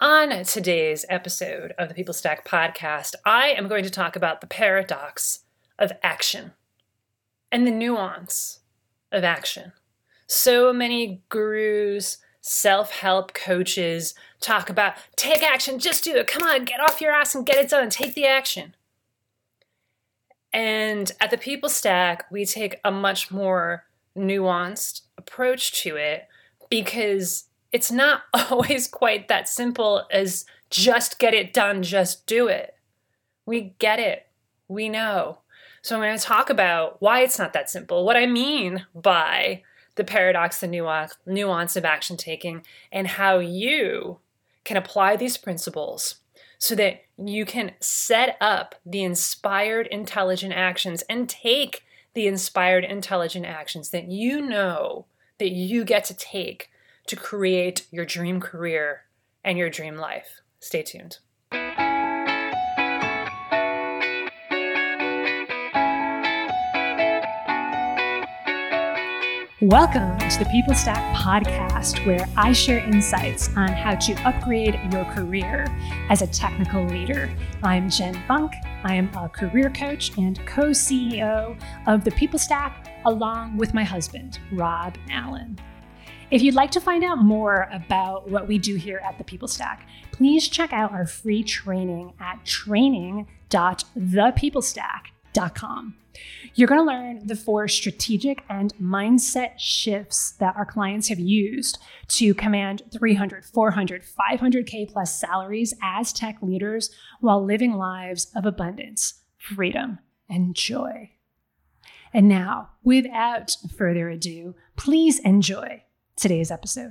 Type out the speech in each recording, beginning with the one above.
On today's episode of the People Stack podcast, I am going to talk about the paradox of action and the nuance of action. So many gurus, self-help coaches talk about take action, just do it. Come on, get off your ass and get it done. Take the action. And at the People Stack, we take a much more nuanced approach to it because it's not always quite that simple as just get it done, just do it. We get it. We know. So I'm going to talk about why it's not that simple, what I mean by the paradox, the nuance of action taking, and how you can apply these principles so that you can set up the inspired, intelligent actions and take the inspired, intelligent actions that you know that you get to take to create your dream career and your dream life. Stay tuned. Welcome to the People Stack podcast, where I share insights on how to upgrade your career as a technical leader. I'm Jen Bunk. I am a career coach and co-CEO of the People Stack, along with my husband, Rob Allen. If you'd like to find out more about what we do here at the People Stack, please check out our free training at training.thepeoplestack.com. You're going to learn the 4 strategic and mindset shifts that our clients have used to command 300, 400, 500K plus salaries as tech leaders while living lives of abundance, freedom, and joy. And now, without further ado, please enjoy today's episode.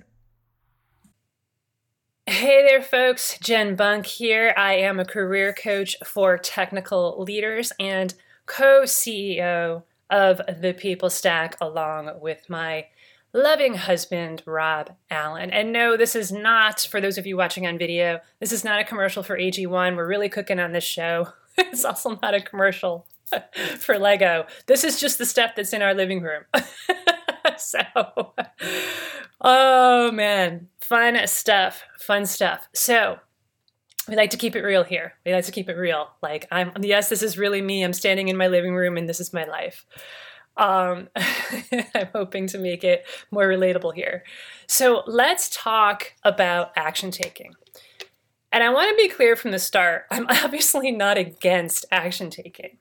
Hey there, folks. Jen Bunk here. I am a career coach for technical leaders and co-CEO of the People Stack, along with my loving husband, Rob Allen. And no, this is not, for those of you watching on video, this is not a commercial for AG1. We're really cooking on this show. It's also not a commercial for Lego. This is just the stuff that's in our living room. So, oh man, fun stuff. So, we like to keep it real here. We like to keep it real. Like, yes, this is really me. I'm standing in my living room and this is my life. I'm hoping to make it more relatable here. So let's talk about action taking. And I want to be clear from the start, I'm obviously not against action taking.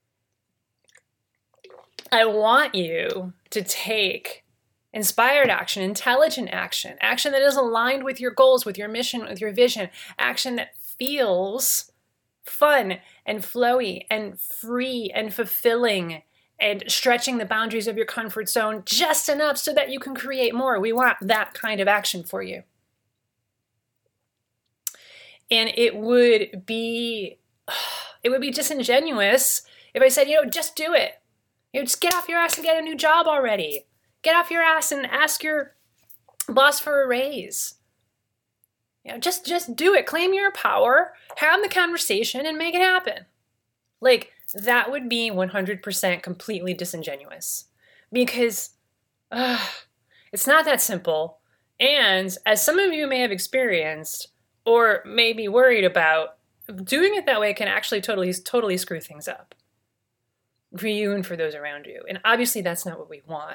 I want you to take inspired action, intelligent action, action that is aligned with your goals, with your mission, with your vision, action that feels fun and flowy and free and fulfilling and stretching the boundaries of your comfort zone just enough so that you can create more. We want that kind of action for you. And it would be disingenuous if I said, just do it. Just get off your ass and get a new job already. Get off your ass and ask your boss for a raise. Just do it. Claim your power, have the conversation, and make it happen. Like, that would be 100% completely disingenuous because it's not that simple. And as some of you may have experienced or may be worried about, doing it that way can actually totally screw things up for you and for those around you. And obviously that's not what we want.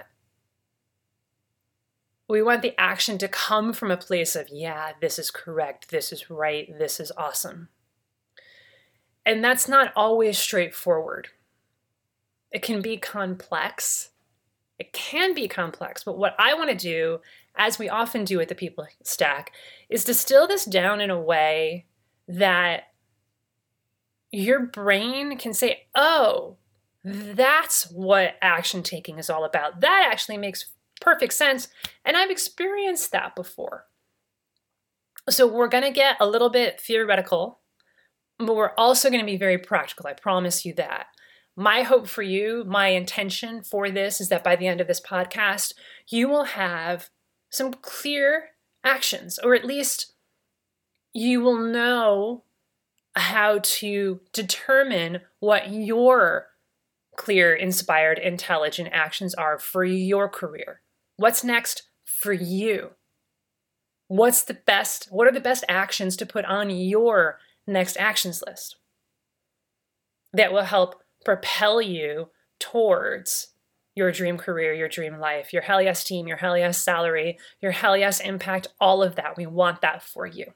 We want the action to come from a place of, yeah, this is correct, this is right, this is awesome. And that's not always straightforward. It can be complex. But what I want to do, as we often do at the People Stack, is distill this down in a way that your brain can say, oh, that's what action taking is all about. That actually makes perfect sense. And I've experienced that before. So we're going to get a little bit theoretical, but we're also going to be very practical. I promise you that. My hope for you, my intention for this is that by the end of this podcast, you will have some clear actions, or at least you will know how to determine what your clear, inspired, intelligent actions are for your career. What's next for you? What are the best actions to put on your next actions list that will help propel you towards your dream career, your dream life, your hell yes team, your hell yes salary, your hell yes impact, all of that. We want that for you.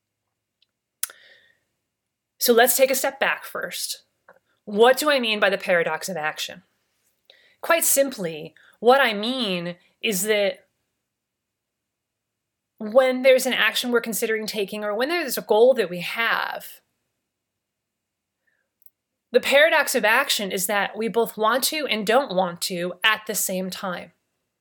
So let's take a step back first. What do I mean by the paradox of action? Quite simply, what I mean is that when there's an action we're considering taking, or when there's a goal that we have, the paradox of action is that we both want to and don't want to at the same time.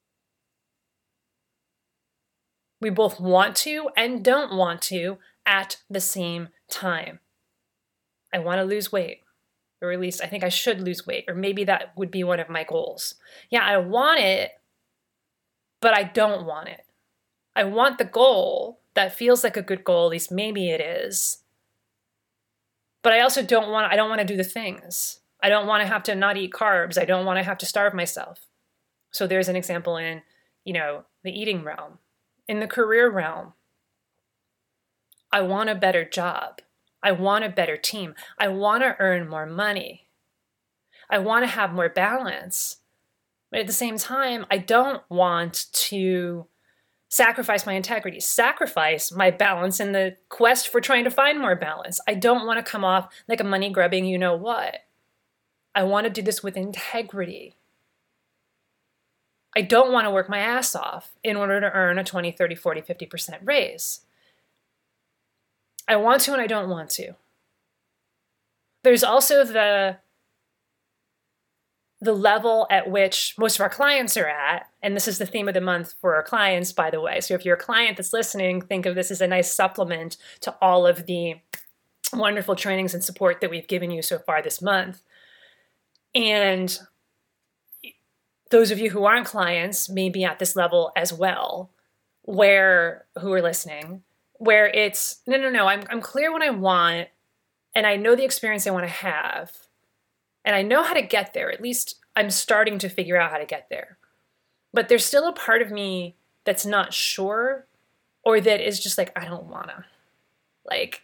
We both want to and don't want to at the same time. I want to lose weight, or at least I think I should lose weight, or maybe that would be one of my goals. Yeah, I want it, but I don't want it. I want the goal that feels like a good goal, at least maybe it is. But I also don't want to do the things. I don't want to have to not eat carbs. I don't want to have to starve myself. So there's an example in, the eating realm. In the career realm, I want a better job. I want a better team. I want to earn more money. I want to have more balance. But at the same time, I don't want to sacrifice my integrity, sacrifice my balance in the quest for trying to find more balance. I don't want to come off like a money-grubbing you-know-what. I want to do this with integrity. I don't want to work my ass off in order to earn a 20, 30, 40, 50% raise. I want to and I don't want to. There's also the level at which most of our clients are at, and this is the theme of the month for our clients, by the way. So if you're a client that's listening, think of this as a nice supplement to all of the wonderful trainings and support that we've given you so far this month. And those of you who aren't clients may be at this level as well, who are listening, where it's, no, I'm clear what I want, and I know the experience I want to have, and I know how to get there. At least I'm starting to figure out how to get there. But there's still a part of me that's not sure, or that is just like, I don't wanna. Like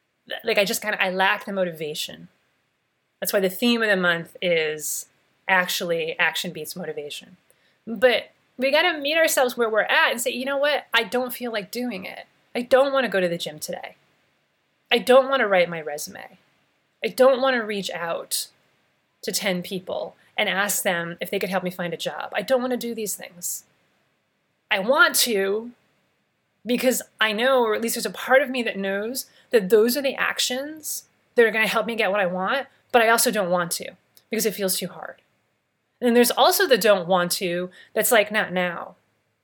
I lack the motivation. That's why the theme of the month is actually action beats motivation. But we gotta meet ourselves where we're at and say, you know what? I don't feel like doing it. I don't want to go to the gym today. I don't want to write my resume. I don't want to reach out to 10 people and ask them if they could help me find a job. I don't want to do these things. I want to because I know, or at least there's a part of me that knows that those are the actions that are going to help me get what I want, but I also don't want to because it feels too hard. And then there's also the don't want to that's like, not now.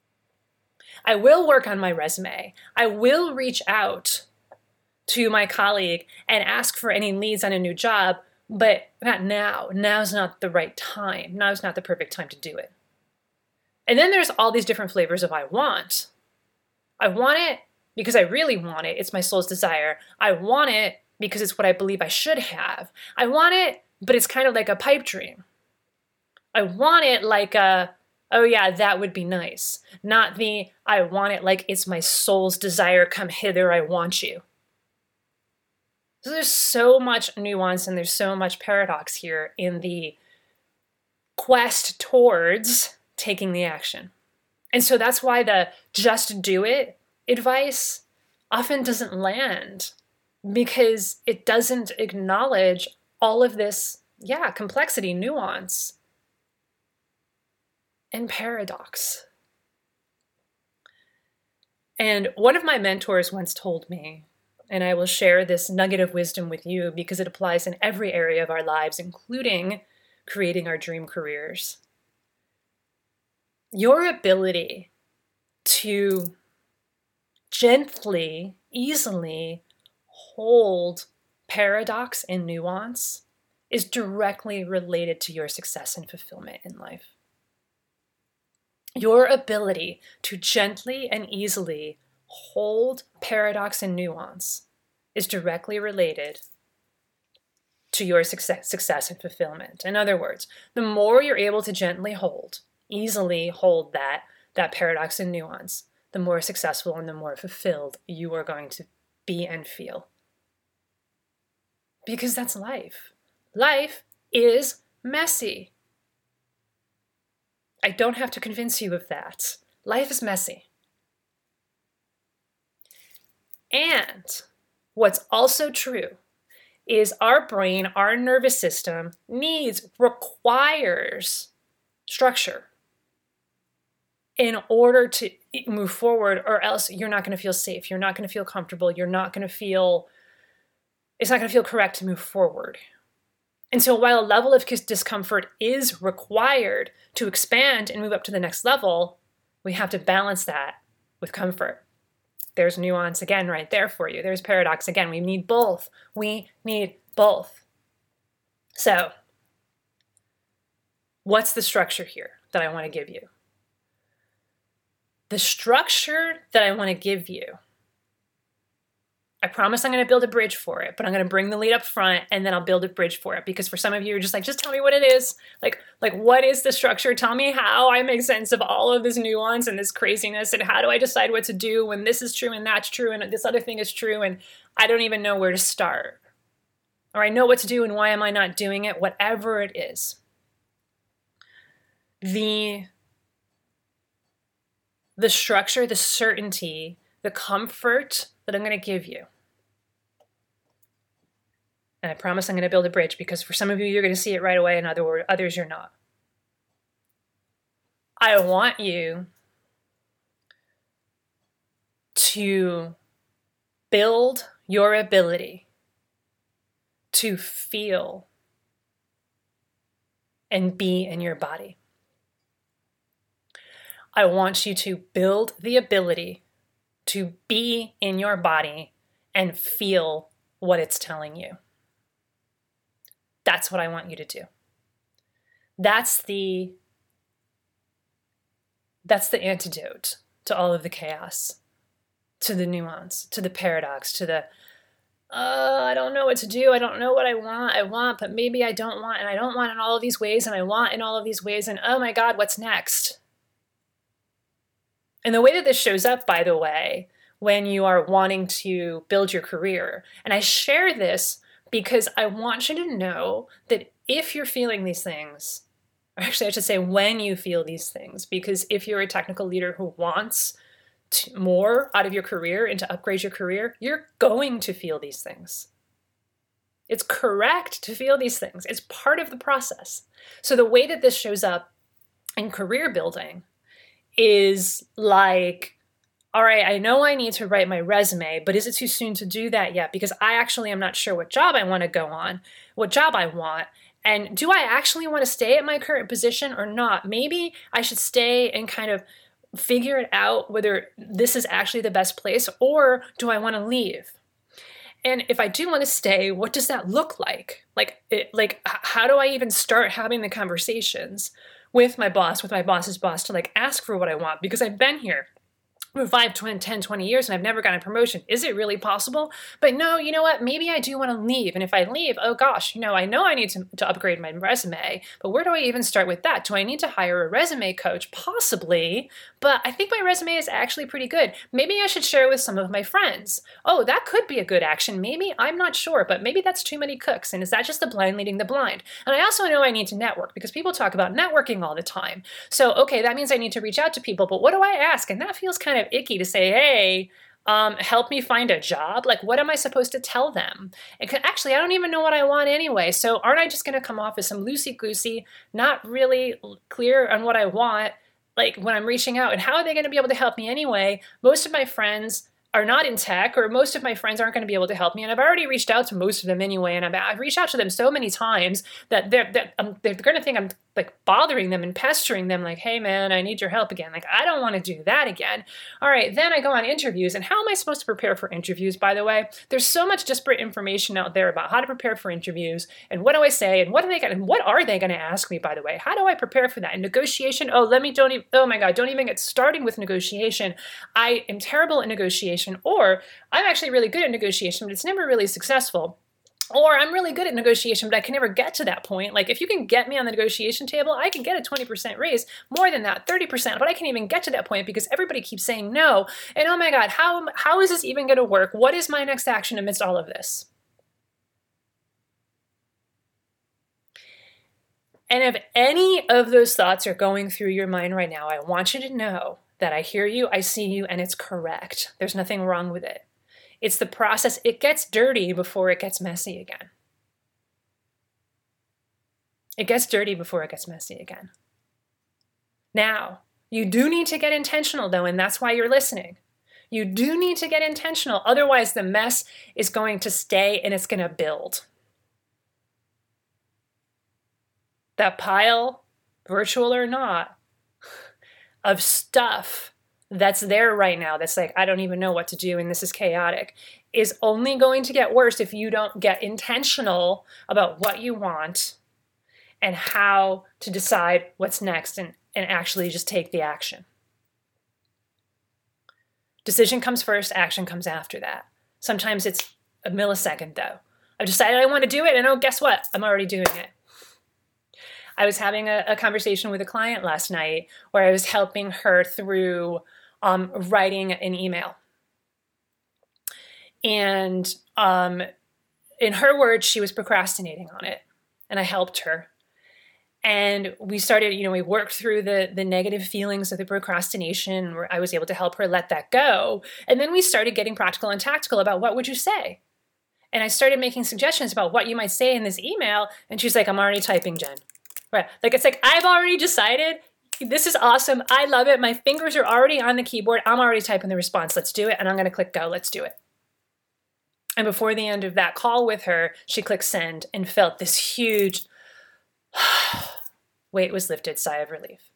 I will work on my resume. I will reach out to my colleague and ask for any leads on a new job, but not now. Now's not the right time. Now's not the perfect time to do it. And then there's all these different flavors of I want. I want it because I really want it. It's my soul's desire. I want it because it's what I believe I should have. I want it, but it's kind of like a pipe dream. I want it like a, oh yeah, that would be nice. Not the, I want it like it's my soul's desire, come hither, I want you. So there's so much nuance and there's so much paradox here in the quest towards taking the action. And so that's why the just do it advice often doesn't land, because it doesn't acknowledge all of this, complexity, nuance, and paradox. And one of my mentors once told me, and I will share this nugget of wisdom with you because it applies in every area of our lives, including creating our dream careers. Your ability to gently, easily hold paradox and nuance is directly related to your success and fulfillment in life. Your ability to gently and easily hold paradox and nuance is directly related to your success and fulfillment. In other words, the more you're able to gently hold, easily hold that paradox and nuance, the more successful and the more fulfilled you are going to be and feel. Because that's life. Life is messy. I don't have to convince you of that. Life is messy. And what's also true is our brain, our nervous system requires structure in order to move forward, or else you're not going to feel safe. You're not going to feel comfortable. It's not going to feel correct to move forward. And so while a level of discomfort is required to expand and move up to the next level, we have to balance that with comfort. There's nuance again right there for you. There's paradox again. We need both. We need both. So, what's the structure here that I want to give you? The structure that I want to give you, I promise I'm going to build a bridge for it, but I'm going to bring the lead up front and then I'll build a bridge for it. Because for some of you, you're just like, just tell me what it is. Like what is the structure? Tell me how I make sense of all of this nuance and this craziness, and how do I decide what to do when this is true and that's true and this other thing is true and I don't even know where to start. Or I know what to do and why am I not doing it? Whatever it is. The structure, the certainty, the comfort that I'm going to give you. And I promise I'm going to build a bridge, because for some of you, you're going to see it right away, and others you're not. I want you to build your ability to feel and be in your body. I want you to build the ability to be in your body and feel what it's telling you. That's what I want you to do. That's the antidote to all of the chaos, to the nuance, to the paradox, to the, I don't know what to do. I don't know what I want, but maybe I don't want, and I don't want in all of these ways, and I want in all of these ways, and oh my God, what's next? And the way that this shows up, by the way, when you are wanting to build your career, and I share this because I want you to know that if you're feeling these things, or actually I should say when you feel these things, because if you're a technical leader who wants more out of your career and to upgrade your career, you're going to feel these things. It's correct to feel these things. It's part of the process. So the way that this shows up in career building is like, all right, I know I need to write my resume, but is it too soon to do that yet? Because I actually am not sure what job I want to go on, what job I want. And do I actually want to stay at my current position or not? Maybe I should stay and kind of figure it out whether this is actually the best place, or do I want to leave? And if I do want to stay, what does that look like? Like how do I even start having the conversations with my boss, with my boss's boss, to like ask for what I want? Because I've been here for 5, 10, 20 years and I've never gotten a promotion. Is it really possible? But no, you know what? Maybe I do want to leave. And if I leave, oh gosh, I know I need to upgrade my resume, but where do I even start with that? Do I need to hire a resume coach? Possibly, but I think my resume is actually pretty good. Maybe I should share it with some of my friends. Oh, that could be a good action. Maybe, I'm not sure, but maybe that's too many cooks. And is that just the blind leading the blind? And I also know I need to network, because people talk about networking all the time. So, okay, that means I need to reach out to people, but what do I ask? And that feels kind of icky to say, hey, help me find a job. Like, what am I supposed to tell them? Actually, I don't even know what I want anyway. So aren't I just going to come off as some loosey-goosey, not really clear on what I want, like when I'm reaching out? And how are they going to be able to help me anyway? Most of my friends are not in tech, or most of my friends aren't going to be able to help me. And I've already reached out to most of them anyway. And I've reached out to them so many times that they're going to think I'm like bothering them and pestering them, like, hey man, I need your help again. Like, I don't want to do that again. All right, then I go on interviews. And how am I supposed to prepare for interviews, by the way? There's so much disparate information out there about how to prepare for interviews, and what do I say, and what are they going to ask me, by the way? How do I prepare for that? And negotiation, oh my God, don't even get starting with negotiation. I am terrible at negotiation, or I'm actually really good at negotiation, but it's never really successful. Or I'm really good at negotiation, but I can never get to that point. Like if you can get me on the negotiation table, I can get a 20% raise, more than that, 30%, but I can't even get to that point because everybody keeps saying no. And oh my God, how is this even going to work? What is my next action amidst all of this? And if any of those thoughts are going through your mind right now, I want you to know that I hear you, I see you, and it's correct. There's nothing wrong with it. It's the process. It gets dirty before it gets messy again. It gets dirty before it gets messy again. Now, you do need to get intentional though, and that's why you're listening. You do need to get intentional. Otherwise, the mess is going to stay and it's going to build. That pile, virtual or not, of stuff that's there right now that's like, I don't even know what to do and this is chaotic, is only going to get worse if you don't get intentional about what you want and how to decide what's next and actually just take the action. Decision comes first, action comes after that. Sometimes it's a millisecond though. I've decided I want to do it and oh, guess what? I'm already doing it. I was having a conversation with a client last night where I was helping her through writing an email. And in her words, she was procrastinating on it. And I helped her. And we started, we worked through the negative feelings of the procrastination where I was able to help her let that go. And then we started getting practical and tactical about what would you say? And I started making suggestions about what you might say in this email. And she's like, I'm already typing, Jen. Right. It's like, I've already decided. This is awesome. I love it. My fingers are already on the keyboard. I'm already typing the response. Let's do it. And I'm going to click go. Let's do it. And before the end of that call with her, she clicked send and felt this huge weight was lifted, sigh of relief.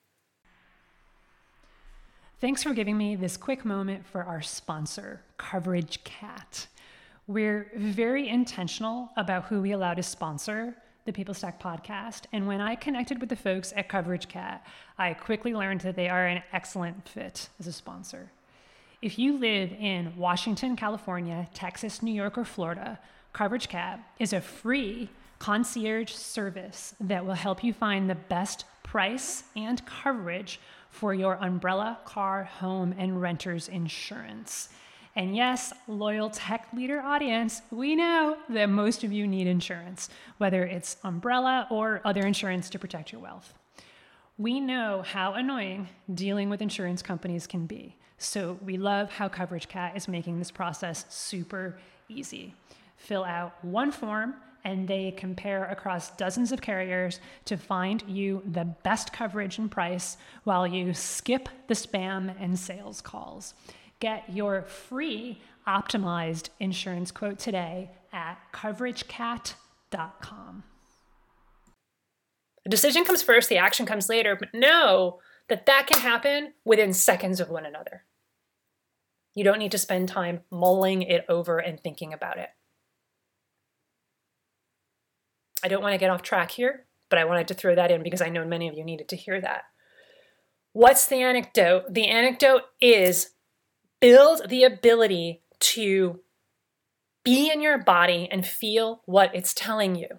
Thanks for giving me this quick moment for our sponsor, Coverage Cat. We're very intentional about who we allow to sponsor the People Stack podcast. And when I connected with the folks at Coverage Cat, I quickly learned that they are an excellent fit as a sponsor. If you live in Washington, California, Texas, New York, or Florida, Coverage Cat is a free concierge service that will help you find the best price and coverage for your umbrella, car, home, and renter's insurance. And yes, loyal tech leader audience, we know that most of you need insurance, whether it's umbrella or other insurance to protect your wealth. We know how annoying dealing with insurance companies can be. So we love how Coverage Cat is making this process super easy. Fill out one form and they compare across dozens of carriers to find you the best coverage and price while you skip the spam and sales calls. Get your free optimized insurance quote today at coveragecat.com. The decision comes first, the action comes later, but know that can happen within seconds of one another. You don't need to spend time mulling it over and thinking about it. I don't want to get off track here, but I wanted to throw that in because I know many of you needed to hear that. What's the anecdote? The anecdote is build the ability to be in your body and feel what it's telling you.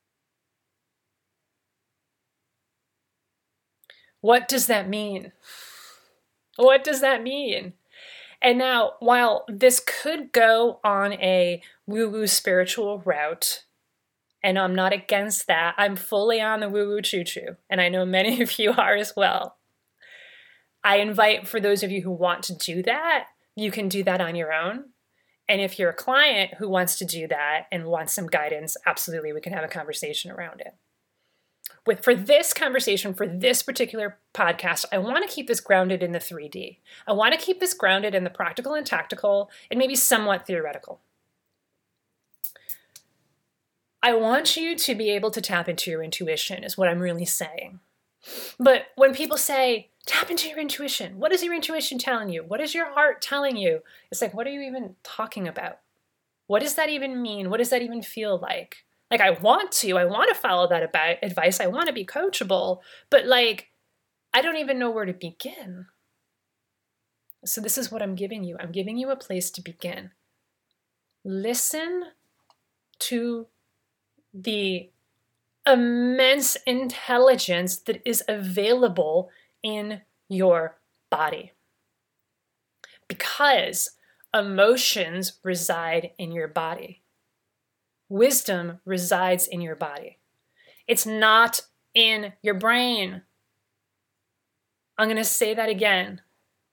What does that mean? What does that mean? And now, while this could go on a woo-woo spiritual route, and I'm not against that, I'm fully on the woo-woo choo-choo, and I know many of you are as well. I invite, for those of you who want to do that, you can do that on your own. And if you're a client who wants to do that and wants some guidance, absolutely, we can have a conversation around it. For this conversation, for this particular podcast, I want to keep this grounded in the 3D. I want to keep this grounded in the practical and tactical and maybe somewhat theoretical. I want you to be able to tap into your intuition is what I'm really saying. But when people say, tap into your intuition, what is your intuition telling you? What is your heart telling you? It's like, what are you even talking about? What does that even mean? What does that even feel like? Like, I want to follow that advice. I want to be coachable, but I don't even know where to begin. So this is what I'm giving you. I'm giving you a place to begin. Listen to the immense intelligence that is available in your body. Because emotions reside in your body. Wisdom resides in your body. It's not in your brain. I'm going to say that again.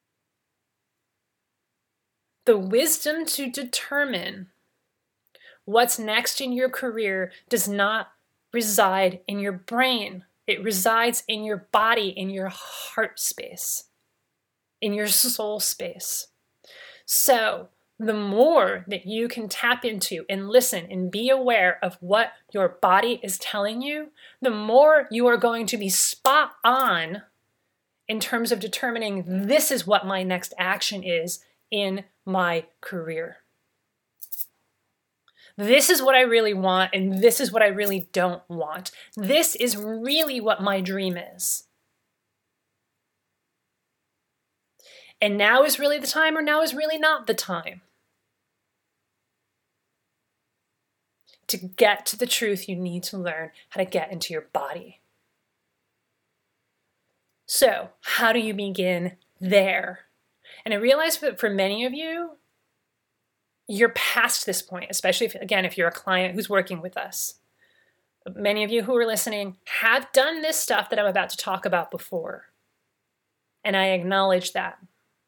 The wisdom to determine what's next in your career does not reside in your brain. It resides in your body, in your heart space, in your soul space. So the more that you can tap into and listen and be aware of what your body is telling you, the more you are going to be spot on in terms of determining this is what my next action is in my career. This is what I really want, and this is what I really don't want. This is really what my dream is. And now is really the time, or now is really not the time. To get to the truth, you need to learn how to get into your body. So, how do you begin there? And I realize that for many of you, you're past this point, especially if you're a client who's working with us. Many of you who are listening have done this stuff that I'm about to talk about before. And I acknowledge that.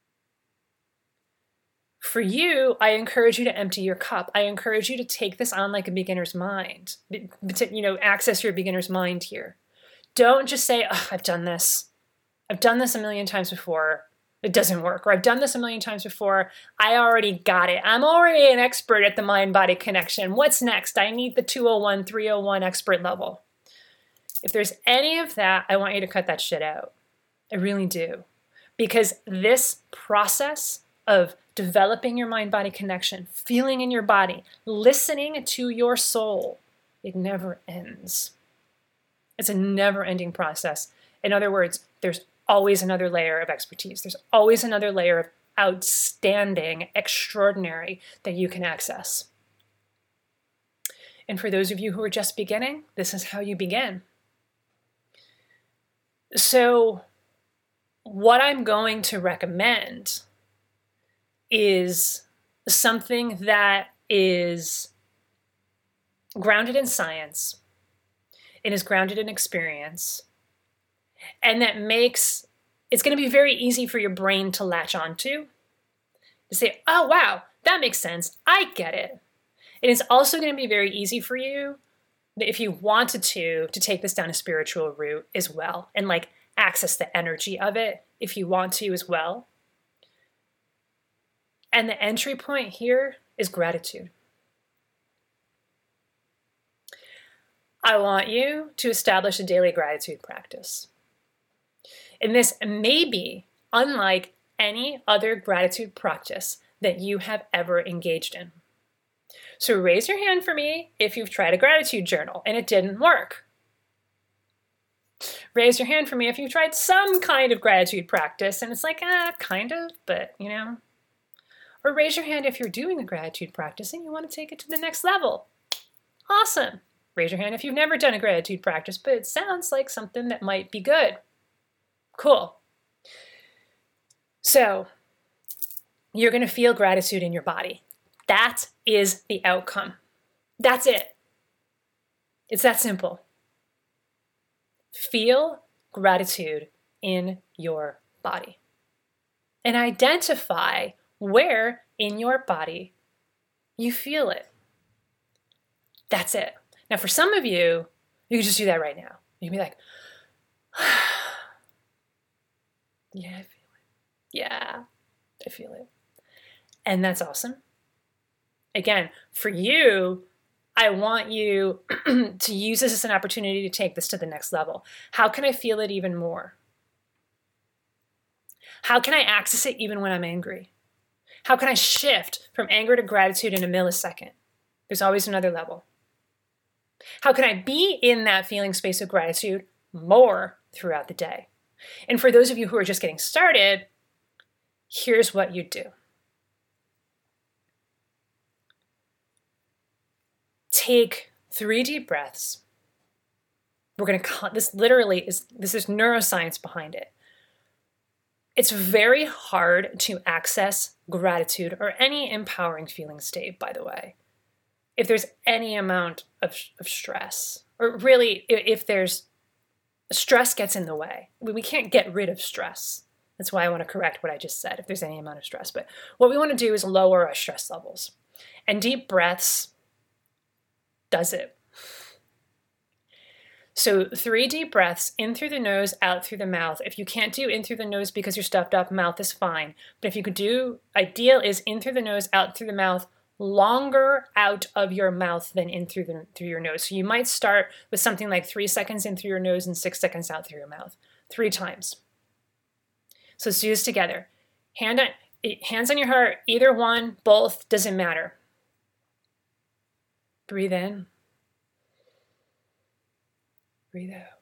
For you, I encourage you to empty your cup. I encourage you to take this on like a beginner's mind, to, access your beginner's mind here. Don't just say, oh, I've done this. I've done this a million times before. It doesn't work. Or I've done this a million times before. I already got it. I'm already an expert at the mind-body connection. What's next? I need the 201, 301 expert level. If there's any of that, I want you to cut that shit out. I really do. Because this process of developing your mind-body connection, feeling in your body, listening to your soul, it never ends. It's a never-ending process. In other words, there's always another layer of expertise. There's always another layer of outstanding, extraordinary that you can access. And for those of you who are just beginning, this is how you begin. So what I'm going to recommend is something that is grounded in science and is grounded in experience, and that makes it's going to be very easy for your brain to latch onto, to say, oh, wow, that makes sense. I get it. And it's also going to be very easy for you, if you wanted to take this down a spiritual route as well, and like access the energy of it if you want to as well. And the entry point here is gratitude. I want you to establish a daily gratitude practice. And this may be unlike any other gratitude practice that you have ever engaged in. So raise your hand for me if you've tried a gratitude journal and it didn't work. Raise your hand for me if you've tried some kind of gratitude practice and it's like, kind of, but Or raise your hand if you're doing a gratitude practice and you want to take it to the next level. Awesome. Raise your hand if you've never done a gratitude practice, but it sounds like something that might be good. Cool. So you're going to feel gratitude in your body. That is the outcome. That's it. It's that simple. Feel gratitude in your body. And identify where in your body you feel it. That's it. Now, for some of you, you can just do that right now. You can be like, yeah, I feel it. Yeah, I feel it. And that's awesome. Again, for you, I want you to use this as an opportunity to take this to the next level. How can I feel it even more? How can I access it even when I'm angry? How can I shift from anger to gratitude in a millisecond? There's always another level. How can I be in that feeling space of gratitude more throughout the day? And for those of you who are just getting started, here's what you do. Take 3 deep breaths. We're going to, this is neuroscience behind it. It's very hard to access gratitude or any empowering feeling state, by the way, if there's any amount of stress, or really if there's stress gets in the way. We can't get rid of stress. That's why I want to correct what I just said, if there's any amount of stress. But what we want to do is lower our stress levels. And deep breaths does it. So 3 deep breaths, in through the nose, out through the mouth. If you can't do in through the nose because you're stuffed up, mouth is fine. But if you could do, ideal is in through the nose, out through the mouth, longer out of your mouth than in through your nose. So you might start with something like 3 seconds in through your nose and 6 seconds out through your mouth, 3 times. So let's do this together. Hands on your heart, either one, both, doesn't matter. Breathe in. Breathe out.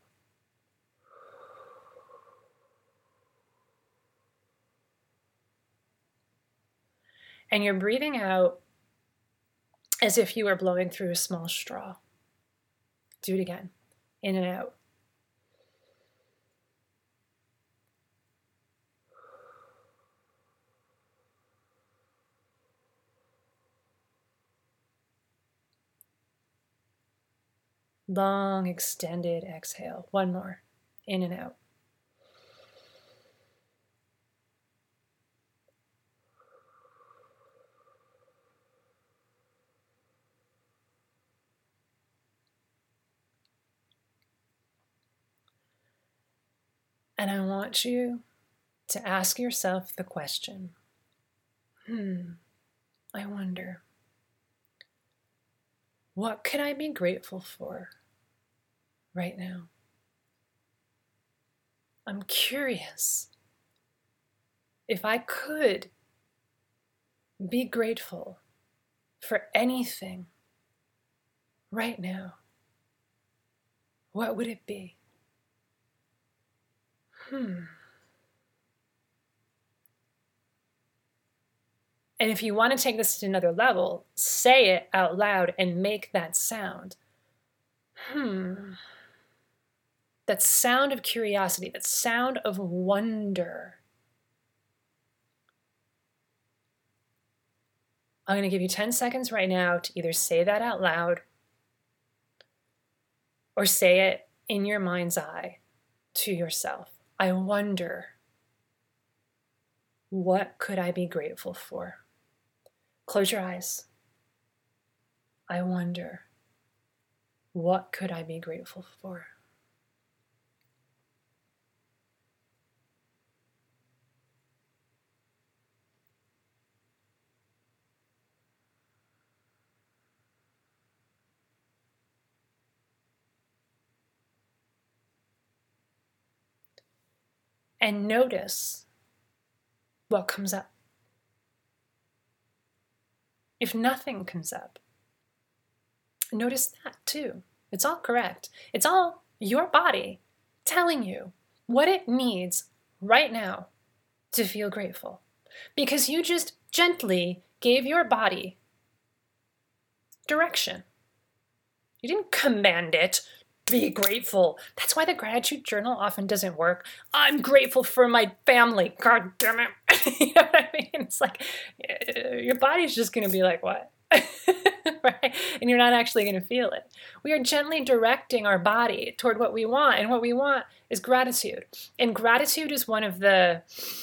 And you're breathing out as if you were blowing through a small straw. Do it again. In and out. Long, extended exhale. One more. In and out. And I want you to ask yourself the question, I wonder, what could I be grateful for right now? I'm curious if I could be grateful for anything right now, what would it be? And if you want to take this to another level, say it out loud and make that sound. That sound of curiosity, that sound of wonder. I'm going to give you 10 seconds right now to either say that out loud or say it in your mind's eye to yourself. I wonder, what could I be grateful for? Close your eyes. I wonder, what could I be grateful for? And notice what comes up. If nothing comes up, notice that too. It's all correct. It's all your body telling you what it needs right now to feel grateful. Because you just gently gave your body direction. You didn't command it. Be grateful. That's why the gratitude journal often doesn't work. I'm grateful for my family. God damn it. You know what I mean? It's like your body's just going to be like, what? Right? And you're not actually going to feel it. We are gently directing our body toward what we want. And what we want is gratitude. And gratitude is one of the,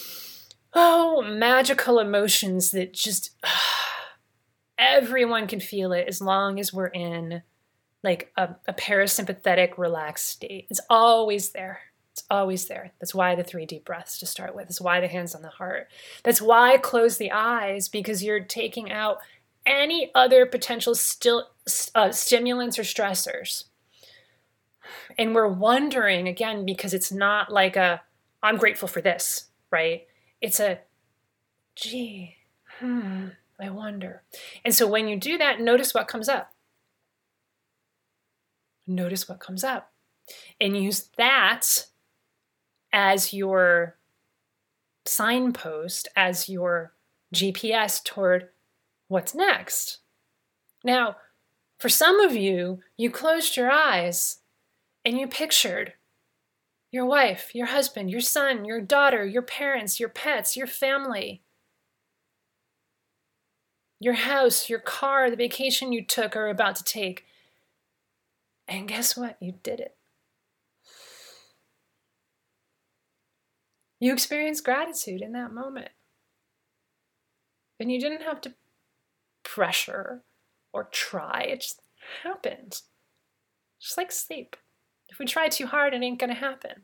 magical emotions that just everyone can feel it as long as we're in like a parasympathetic, relaxed state. It's always there. It's always there. That's why the 3 deep breaths to start with. That's why the hands on the heart. That's why close the eyes, because you're taking out any other potential stimulants or stressors. And we're wondering, again, because it's not like I'm grateful for this, right? It's I wonder. And so when you do that, notice what comes up. Notice what comes up. And use that as your signpost, as your GPS toward what's next. Now, For some of you, you closed your eyes and you pictured your wife, your husband, your son, your daughter, your parents, your pets, your family, your house, your car, the vacation you took or are about to take. And guess what? You did it. You experienced gratitude in that moment. And you didn't have to pressure or try. It just happened. Just like sleep. If we try too hard, it ain't going to happen.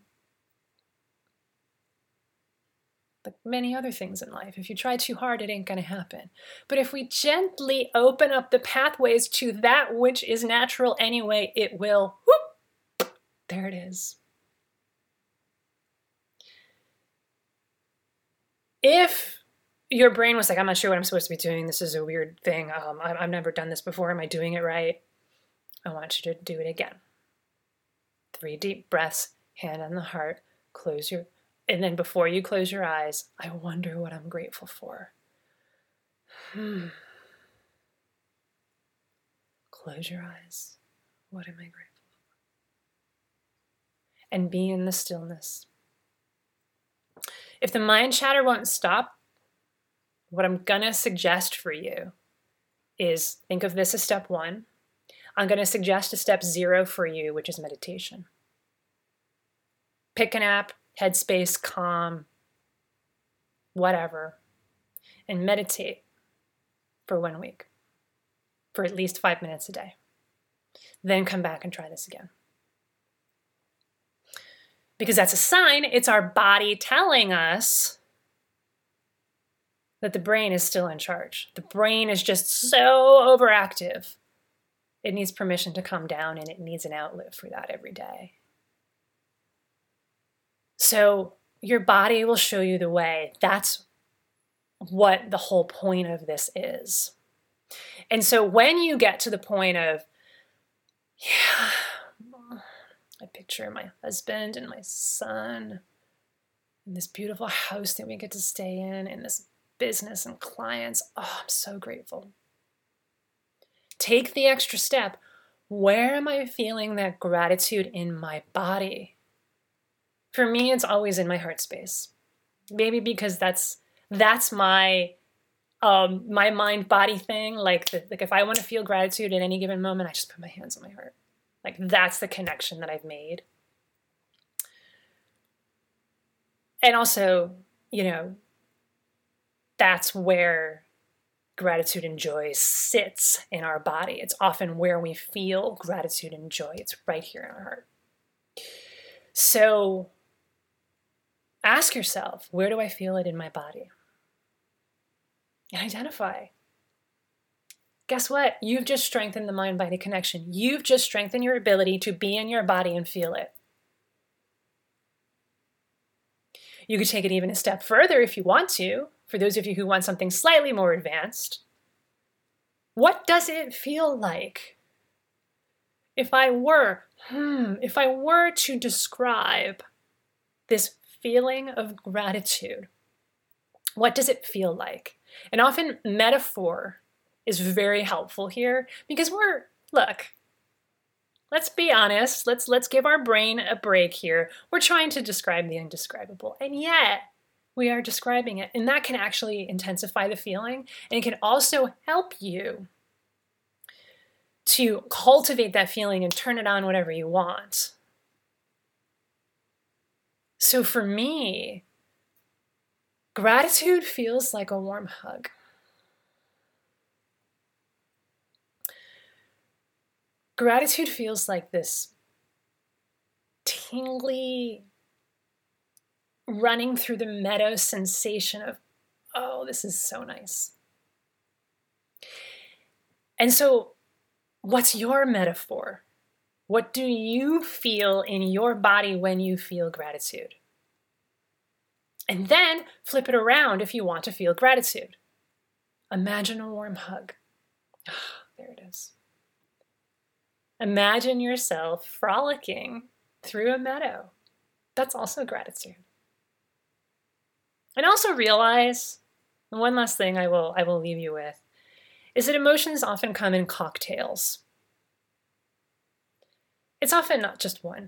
Like many other things in life, if you try too hard, it ain't going to happen. But if we gently open up the pathways to that which is natural anyway, it will. Whoop, there it is. If your brain was like, I'm not sure what I'm supposed to be doing, this is a weird thing, I've never done this before, am I doing it right? I want you to do it again. 3 deep breaths, hand on the heart, and then before you close your eyes, I wonder what I'm grateful for. Close your eyes. What am I grateful for? And be in the stillness. If the mind chatter won't stop, what I'm going to suggest for you is think of this as step 1. I'm going to suggest a step 0 for you, which is meditation. Pick an app, Headspace, Calm, whatever, and meditate for 1 week, for at least 5 minutes a day. Then come back and try this again. Because that's a sign, it's our body telling us that the brain is still in charge. The brain is just so overactive. It needs permission to come down, and it needs an outlet for that every day. So your body will show you the way. That's what the whole point of this is. And so when you get to the point of, I picture my husband and my son in this beautiful house that we get to stay in, and this business and clients. Oh, I'm so grateful. Take the extra step. Where am I feeling that gratitude in my body? For me, it's always in my heart space. Maybe because that's my my mind body thing. Like if I want to feel gratitude at any given moment, I just put my hands on my heart. Like that's the connection that I've made. And also, that's where gratitude and joy sits in our body. It's often where we feel gratitude and joy. It's right here in our heart. So ask yourself, where do I feel it in my body? And identify. Guess what? You've just strengthened the mind-body connection. You've just strengthened your ability to be in your body and feel it. You could take it even a step further if you want to. For those of you who want something slightly more advanced, what does it feel like? If I were to describe this feeling of gratitude, what does it feel like? And often metaphor is very helpful here because let's be honest, let's give our brain a break here. We're trying to describe the indescribable, and yet we are describing it, and that can actually intensify the feeling, and it can also help you to cultivate that feeling and turn it on whatever you want. So for me, gratitude feels like a warm hug. Gratitude feels like this tingly, running through the meadow sensation of, oh, this is so nice. And so, what's your metaphor? What do you feel in your body when you feel gratitude? And then flip it around if you want to feel gratitude. Imagine a warm hug. There it is. Imagine yourself frolicking through a meadow. That's also gratitude. And also realize, one last thing I will leave you with, is that emotions often come in cocktails. It's often not just one.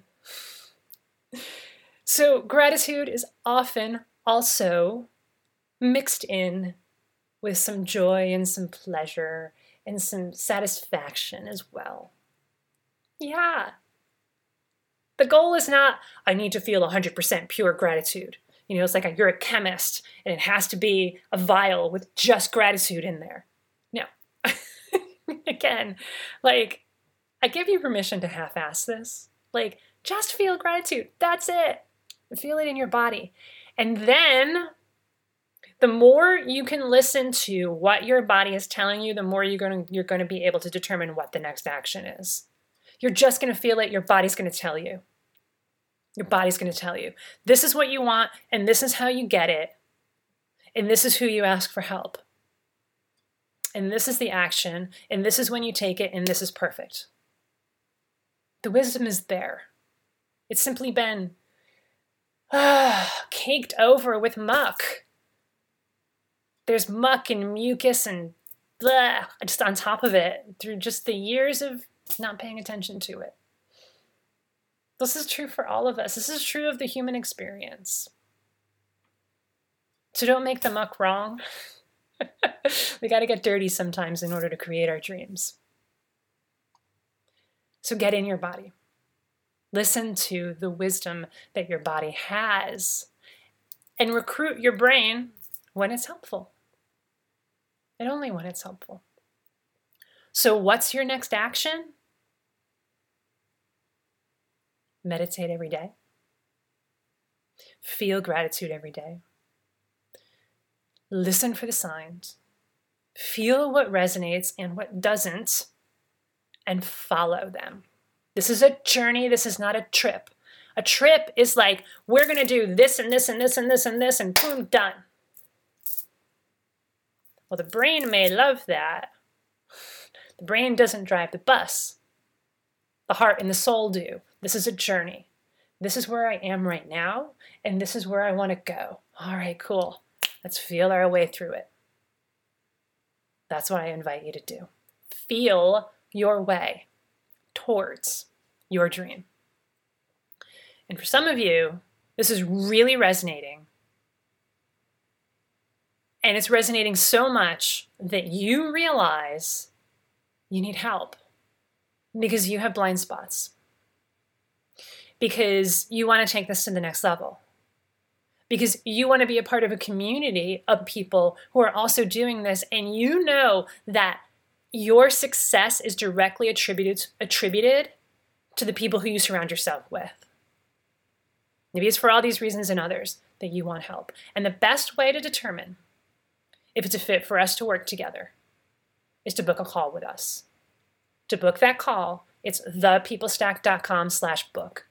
So gratitude is often also mixed in with some joy and some pleasure and some satisfaction as well. Yeah. The goal is not, I need to feel 100% pure gratitude. It's like you're a chemist and it has to be a vial with just gratitude in there. No. Again, I give you permission to half-ass this. Just feel gratitude. That's it. Feel it in your body. And then the more you can listen to what your body is telling you, the more you're going to be able to determine what the next action is. You're just going to feel it. Your body's going to tell you. Your body's going to tell you. This is what you want, and this is how you get it. And this is who you ask for help. And this is the action, and this is when you take it, and this is perfect. The wisdom is there. It's simply been caked over with muck. There's muck and mucus and blah, just on top of it through just the years of not paying attention to it. This is true for all of us. This is true of the human experience. So don't make the muck wrong. We got to get dirty sometimes in order to create our dreams. So get in your body. Listen to the wisdom that your body has and recruit your brain when it's helpful. And only when it's helpful. So what's your next action? Meditate every day. Feel gratitude every day. Listen for the signs. Feel what resonates and what doesn't, and follow them. This is a journey. This is not a trip. A trip is like, we're going to do this and this and this and this and this, and boom, done. Well, the brain may love that. The brain doesn't drive the bus. The heart and the soul do. This is a journey. This is where I am right now, and this is where I want to go. All right, cool. Let's feel our way through it. That's what I invite you to do. Feel your way towards your dream. And for some of you, this is really resonating. And it's resonating so much that you realize you need help because you have blind spots. Because you want to take this to the next level. Because you want to be a part of a community of people who are also doing this, and you know that your success is directly attributed to the people who you surround yourself with. Maybe it's for all these reasons and others that you want help. And the best way to determine if it's a fit for us to work together is to book a call with us. To book that call, it's thepeoplestack.com/book.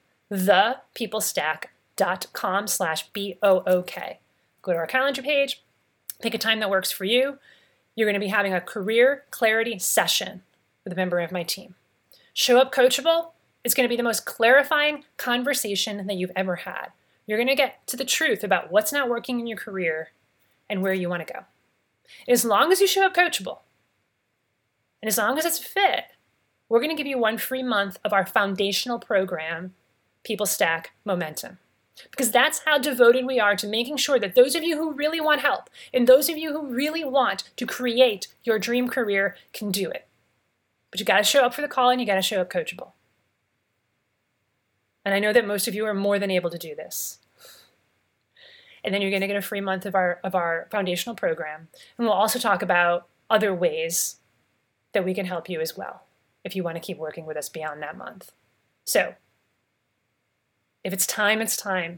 thepeoplestack.com/BOOK. Go to our calendar page, pick a time that works for you. You're going to be having a career clarity session with a member of my team. Show up coachable. It's going to be the most clarifying conversation that you've ever had. You're going to get to the truth about what's not working in your career and where you want to go. As long as you show up coachable, and as long as it's fit, we're going to give you 1 free month of our foundational program, People Stack Momentum. Because that's how devoted we are to making sure that those of you who really want help and those of you who really want to create your dream career can do it. But you got to show up for the call and you got to show up coachable. And I know that most of you are more than able to do this. And then you're going to get a free month of our foundational program. And we'll also talk about other ways that we can help you as well if you want to keep working with us beyond that month. So, if it's time, it's time.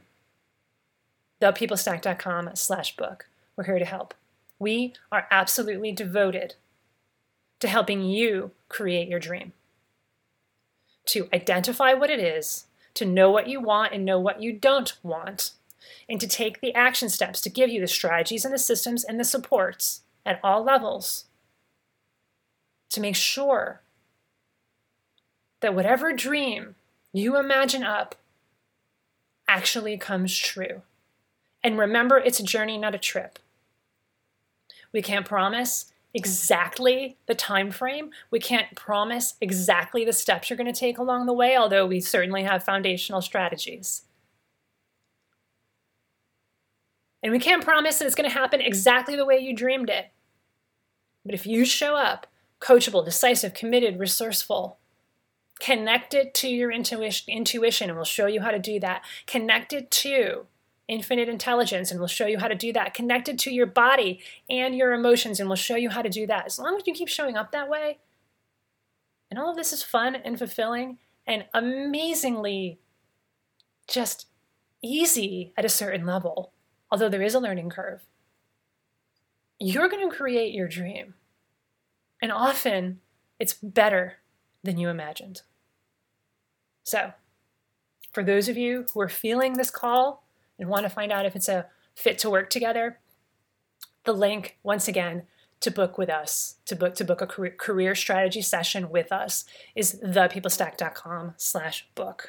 thepeoplestack.com/book. We're here to help. We are absolutely devoted to helping you create your dream. To identify what it is, to know what you want and know what you don't want, and to take the action steps to give you the strategies and the systems and the supports at all levels to make sure that whatever dream you imagine up actually comes true. And remember, it's a journey, not a trip. We can't promise exactly the time frame. We can't promise exactly the steps you're going to take along the way, although we certainly have foundational strategies. And we can't promise that it's going to happen exactly the way you dreamed it. But if you show up coachable, decisive, committed, resourceful, connected to your intuition, and we'll show you how to do that. Connected to infinite intelligence, and we'll show you how to do that. Connected to your body and your emotions, and we'll show you how to do that. As long as you keep showing up that way, and all of this is fun and fulfilling and amazingly just easy at a certain level, although there is a learning curve, you're going to create your dream. And often it's better than you imagined. So, for those of you who are feeling this call and want to find out if it's a fit to work together, the link, once again, to book with us, to book a career strategy session with us is thepeoplestack.com/book.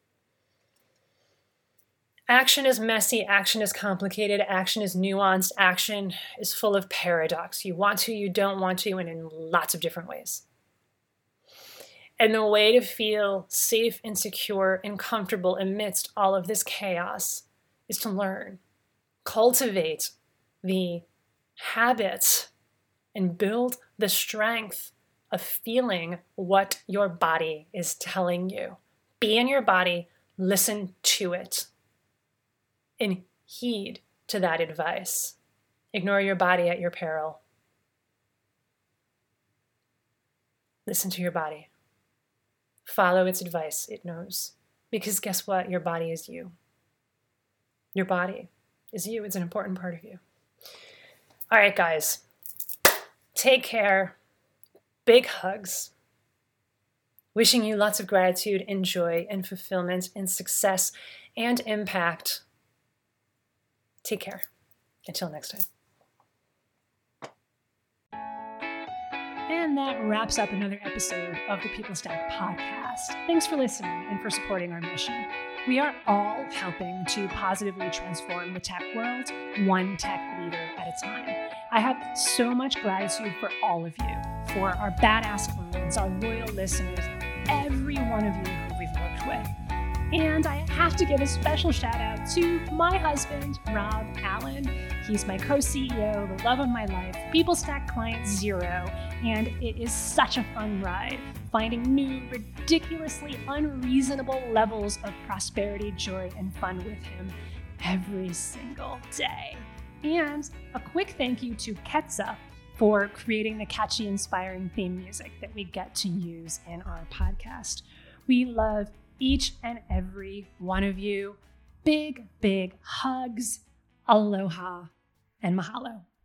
Action is messy, action is complicated, action is nuanced, action is full of paradox. You want to, you don't want to, and in lots of different ways. And the way to feel safe and secure and comfortable amidst all of this chaos is to learn, cultivate the habits, and build the strength of feeling what your body is telling you. Be in your body, listen to it, and heed to that advice. Ignore your body at your peril. Listen to your body. Follow its advice, it knows. Because guess what? Your body is you. Your body is you. It's an important part of you. All right, guys. Take care. Big hugs. Wishing you lots of gratitude and joy and fulfillment and success and impact. Take care. Until next time. And that wraps up another episode of the People Stack podcast. Thanks for listening and for supporting our mission. We are all helping to positively transform the tech world, one tech leader at a time. I have so much gratitude for all of you, for our badass clients, our loyal listeners, every one of you who we've worked with. And I have to give a special shout out to my husband, Rob Allen. He's my co-CEO, the love of my life, People Stack Client Zero, and it is such a fun ride, finding new, ridiculously unreasonable levels of prosperity, joy, and fun with him every single day. And a quick thank you to Ketsa for creating the catchy, inspiring theme music that we get to use in our podcast. We love each and every one of you. Big, big hugs, aloha, and mahalo.